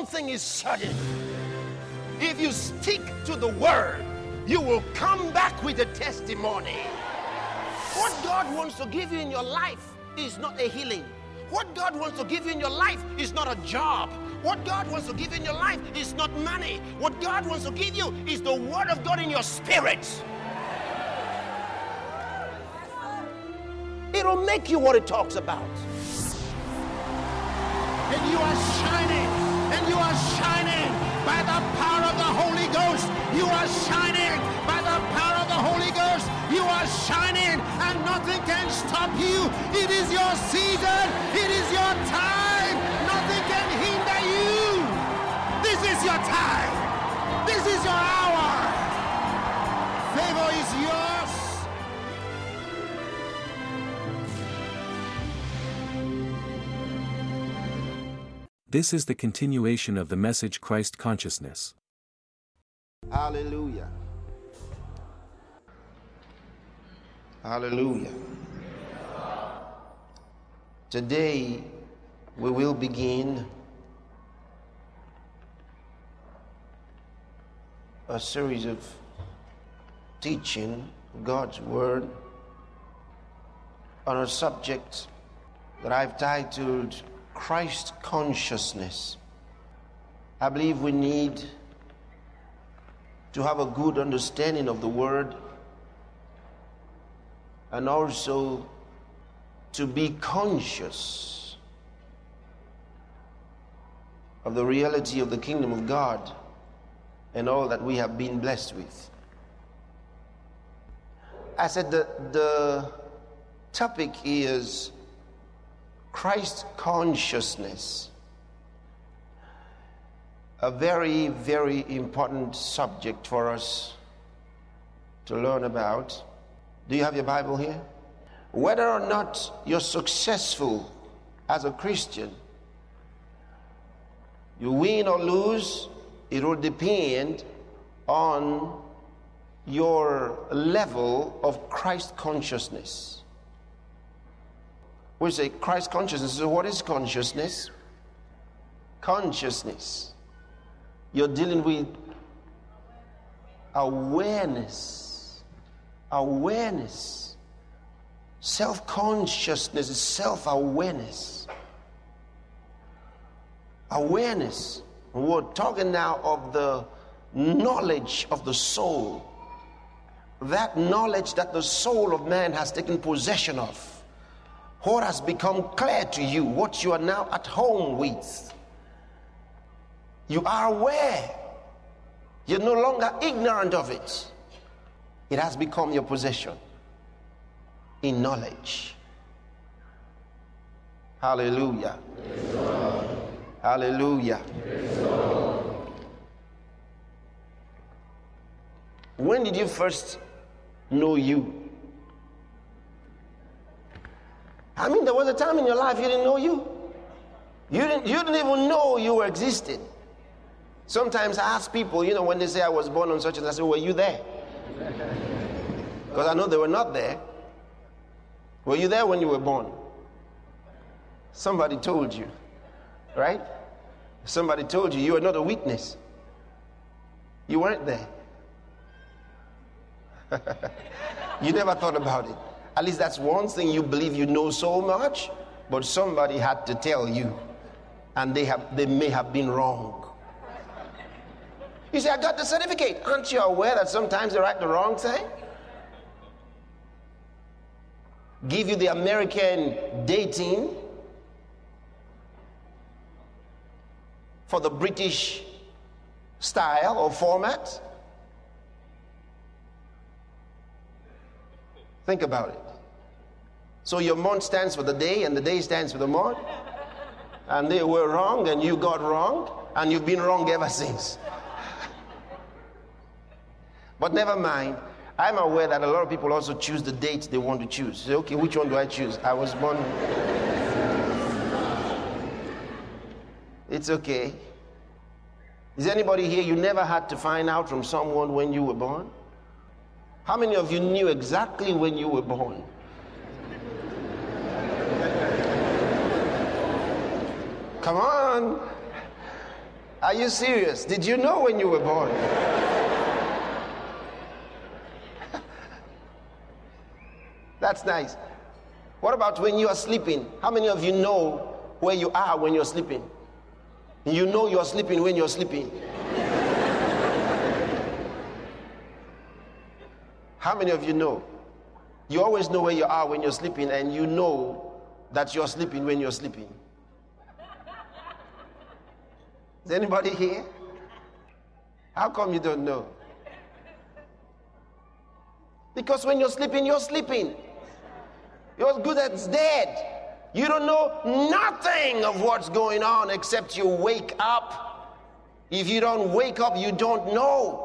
thing is certain. If you stick to the word, you will come back with a testimony. What God wants to give you in your life is not a healing. What God wants to give you in your life is not a job. What God wants to give you in your life is not money. What God wants to give you is the word of God in your spirit. It'll make you what it talks about. And you are shining. And you are shining by the power of the Holy Ghost. You are shining by the power of the Holy Ghost. You are shining and nothing can stop you. It is your season. It is your time. Nothing can hinder you. This is your time. This is your hour. Favor is yours. This is the continuation of the message Christ Consciousness. Hallelujah. Hallelujah. Today we will begin a series of teaching God's Word on a subject that I've titled Christ Consciousness. I believe we need to have a good understanding of the Word and also to be conscious of the reality of the kingdom of God and all that we have been blessed with. I said the topic is Christ consciousness, a very, very important subject for us to learn about. Do you have your Bible here? Whether or not you're successful as a Christian, you win or lose, it will depend on your level of Christ consciousness. We say Christ consciousness. So what is consciousness? Consciousness. You're dealing with awareness. Awareness. Self-consciousness is self-awareness. Awareness. We're talking now of the knowledge of the soul. That knowledge that the soul of man has taken possession of. What has become clear to you, what you are now at home with. You are aware. You're no longer ignorant of it. It has become your possession in knowledge. Hallelujah. Yes, hallelujah. Yes, when did you first know you? I mean, there was a time in your life you didn't know you. You didn't even know you existed. Sometimes I ask people, when they say I was born on such and such, I say, were you there? Because I know they were not there. Were you there when you were born? Somebody told you, right? Somebody told you are not a witness. You weren't there. You never thought about it. At least that's one thing you believe you know so much, but somebody had to tell you, and they may have been wrong. You say, I got the certificate. Aren't you aware that sometimes they write the wrong thing? Give you the American dating for the British style or format. Think about it. So your month stands for the day, and the day stands for the month. And they were wrong, and you got wrong, and you've been wrong ever since. But never mind. I'm aware that a lot of people also choose the dates they want to choose. Say, okay, which one do I choose? I was born. It's okay. Is anybody here, you never had to find out from someone when you were born? How many of you knew exactly when you were born? Come on. Are you serious? Did you know when you were born? That's nice. What about when you are sleeping? How many of you know where you are when you're sleeping? You know you're sleeping when you're sleeping. How many of you know? You always know where you are when you're sleeping, and you know that you're sleeping when you're sleeping. Is anybody here? How come you don't know? Because when you're sleeping, you're sleeping. You're good as dead. You don't know nothing of what's going on except you wake up. If you don't wake up, you don't know.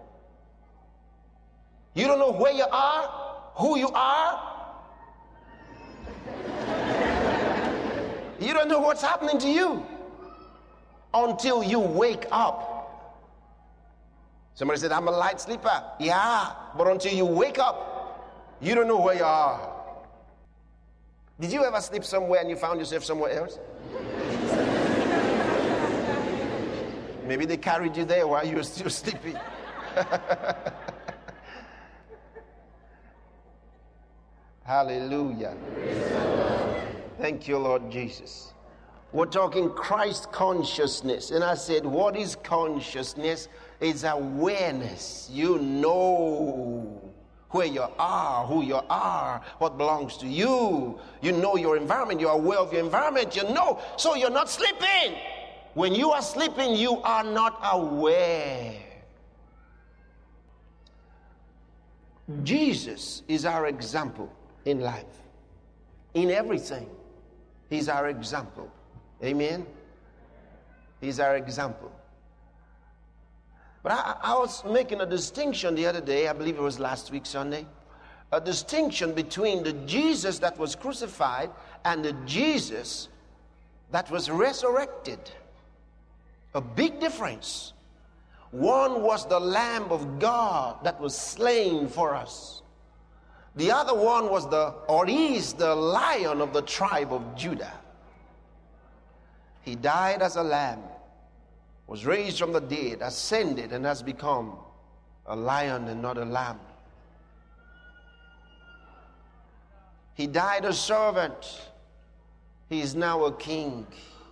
You don't know where you are, who you are. You don't know what's happening to you until you wake up. Somebody said, I'm a light sleeper. Yeah, but until you wake up, you don't know where you are. Did you ever sleep somewhere and you found yourself somewhere else? Maybe they carried you there while you were still sleeping. Hallelujah. Thank you, Lord Jesus. We're talking Christ consciousness. And I said, what is consciousness? It's awareness. You know where you are, who you are, what belongs to you. You know your environment. You're aware of your environment. You know. So you're not sleeping. When you are sleeping, you are not aware. Jesus is our example in life. In everything, he's our example. Amen? He's our example. But I was making a distinction the other day, I believe it was last week Sunday, a distinction between the Jesus that was crucified and the Jesus that was resurrected. A big difference. One was the Lamb of God that was slain for us. The other one was is the Lion of the tribe of Judah. He died as a lamb, was raised from the dead, ascended, and has become a lion and not a lamb. He died a servant. He is now a king.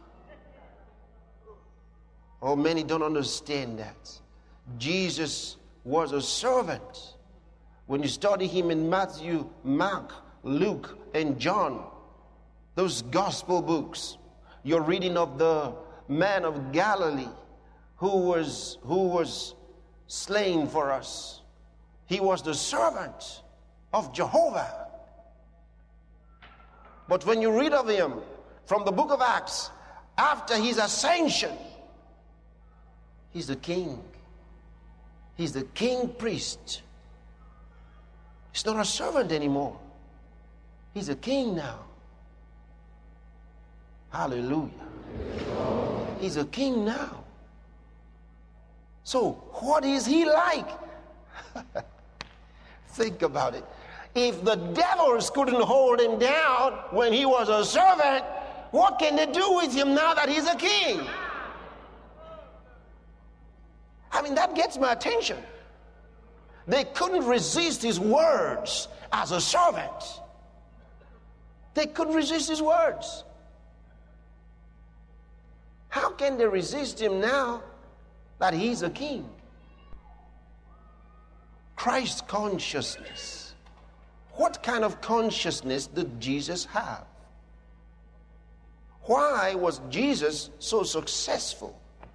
Oh, many don't understand that. Jesus was a servant. When you study him in Matthew, Mark, Luke, and John, those gospel books, you're reading of the man of Galilee who was slain for us. He was the servant of Jehovah. But when you read of him from the book of Acts, after his ascension, he's the king. He's the king priest. He's not a servant anymore. He's a king now. Hallelujah. He's a king now. So what is he like? Think about it. If the devils couldn't hold him down when he was a servant, what can they do with him now that he's a king? I mean, that gets my attention. They couldn't resist his words as a servant. They couldn't resist his words. How can they resist him now that he's a king? Christ consciousness. What kind of consciousness did Jesus have? Why was Jesus so successful?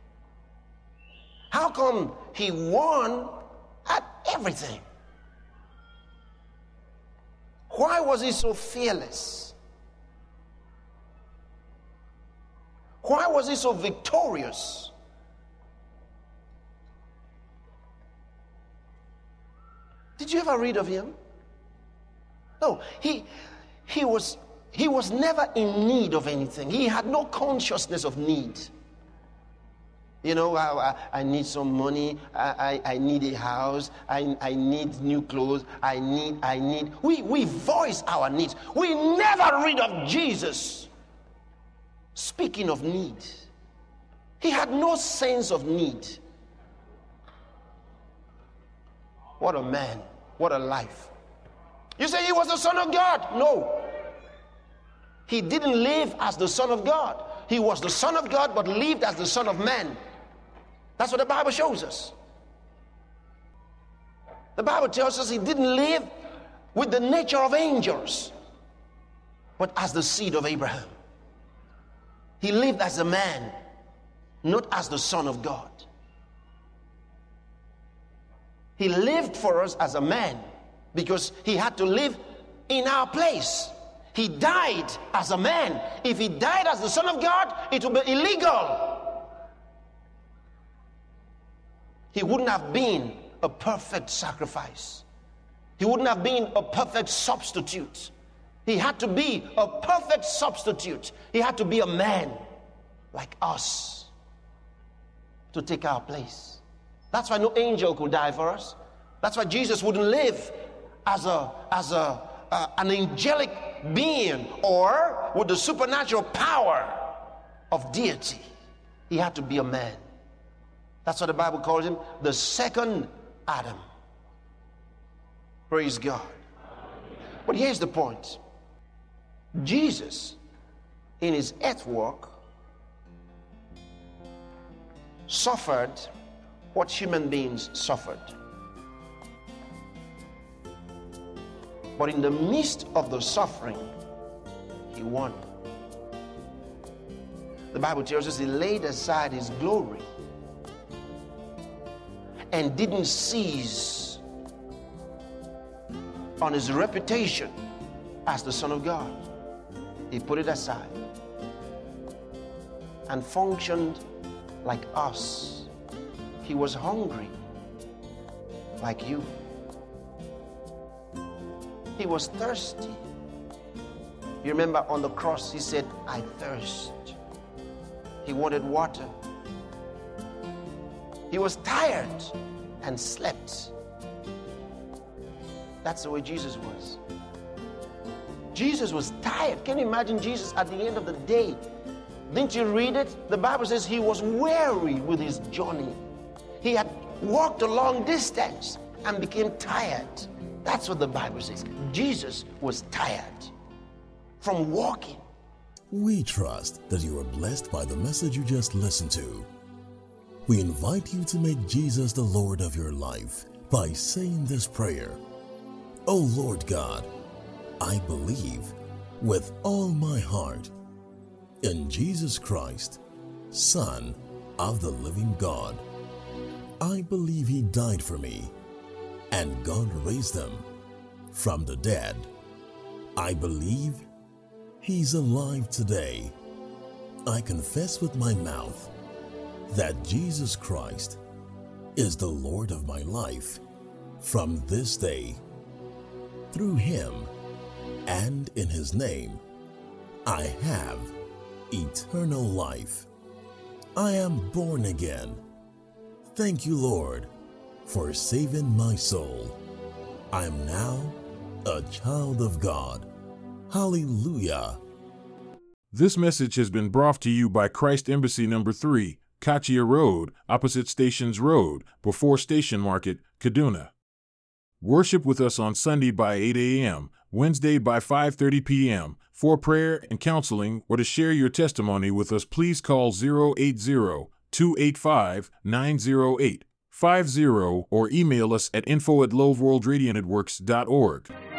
How come he won at everything? Why was he so fearless? Why was he so victorious? Did you ever read of him? No, he was never in need of anything. He had no consciousness of need. You know, I need some money. I need a house. I need new clothes. I need. We voice our needs. We never read of Jesus speaking of need. He had no sense of need. What a man. What a life. You say he was the Son of God? No. He didn't live as the Son of God. He was the Son of God, but lived as the Son of Man. That's what the Bible shows us. The Bible tells us he didn't live with the nature of angels, but as the seed of Abraham. He lived as a man, not as the Son of God. He lived for us as a man because he had to live in our place. He died as a man. If he died as the Son of God, it would be illegal. He wouldn't have been a perfect sacrifice. He wouldn't have been a perfect substitute. He had to be a perfect substitute. He had to be a man like us to take our place. That's why no angel could die for us. That's why Jesus wouldn't live as an angelic being or with the supernatural power of deity. He had to be a man. That's what the Bible calls him, the second Adam. Praise God. But here's the point. Jesus, in his earth walk, suffered what human beings suffered. But in the midst of the suffering, he won. The Bible tells us he laid aside his glory and didn't seize on his reputation as the Son of God. He put it aside and functioned like us. He was hungry like you. He was thirsty. You remember on the cross he said, I thirst. He wanted water. He was tired and slept. That's the way Jesus was. Jesus was tired. Can you imagine Jesus at the end of the day? Didn't you read it? The Bible says he was weary with his journey. He had walked a long distance and became tired. That's what the Bible says. Jesus was tired from walking. We trust that you are blessed by the message you just listened to. We invite you to make Jesus the Lord of your life by saying this prayer. O Lord God, I believe with all my heart in Jesus Christ, Son of the living God. I believe he died for me and God raised him from the dead. I believe he's alive today. I confess with my mouth that Jesus Christ is the Lord of my life from this day. Through him and in his name, I have eternal life. I am born again. Thank you, Lord, for saving my soul. I am now a child of God. Hallelujah. This message has been brought to you by Christ Embassy No. 3, Kachia Road, opposite Stations Road, before Station Market, Kaduna. Worship with us on Sunday by 8 a.m., Wednesday by 5:30 p.m. For prayer and counseling or to share your testimony with us, please call 080-285-90850 or email us at info@loveworldradionetworks.org.